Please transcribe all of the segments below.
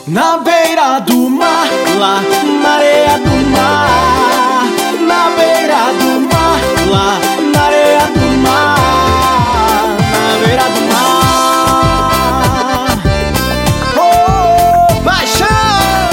Na beira do mar, lá na areia do mar. Na beira do mar, lá na areia do mar. Na beira do mar. Oh, paixão!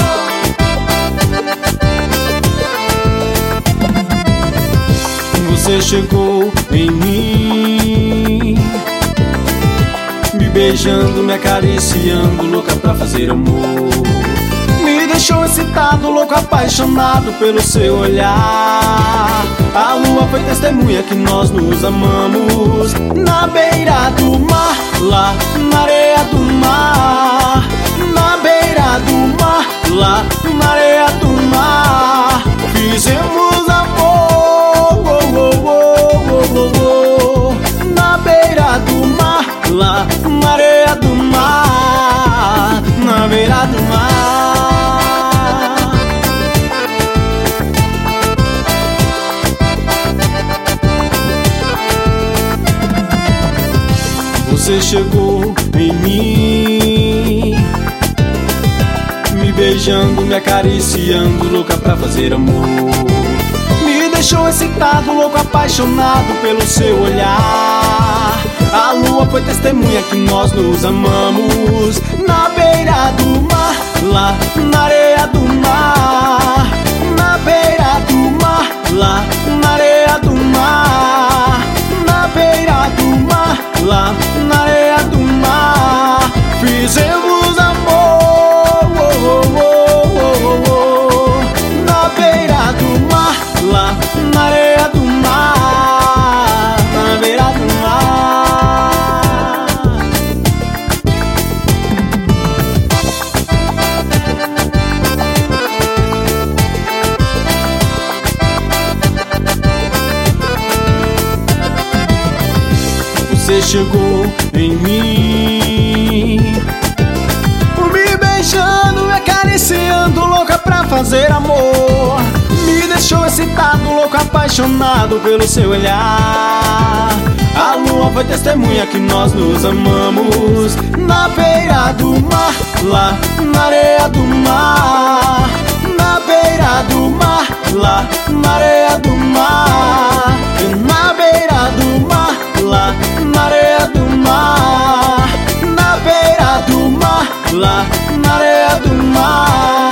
Você chegou em mim, me beijando, me acariciando, louca pra fazer amor. Me deixou excitado, louco, apaixonado pelo seu olhar. A lua foi testemunha que nós nos amamos. Na beira do mar, lá na areia do mar. Na beira do mar, lá na areia do mar. Fizemos amor, oh, oh, oh, oh, oh, oh. Na beira do mar, lá na areia do mar. Na beira do mar. Você chegou em mim, me beijando, me acariciando, louca pra fazer amor. Me deixou excitado, louco, apaixonado pelo seu olhar. A lua foi testemunha que nós nos amamos. Na beira do mar, lá na areia do mar. Na beira do mar, lá na areia do mar. Na beira do mar, lá na areia do mar. Fizemos amor, oh, oh, oh, oh, oh. Na beira do mar, lá na areia do mar. Na beira do mar. Você chegou em mim, me beijando, me acariciando, louca pra fazer amor. Me deixou excitado, louco, apaixonado pelo seu olhar. A lua foi testemunha que nós nos amamos. Na beira do mar, lá na areia do mar. Na beira do mar, lá na areia do mar. Na beira do mar, lá na areia do mar. Na beira do mar, lá na areia do mar.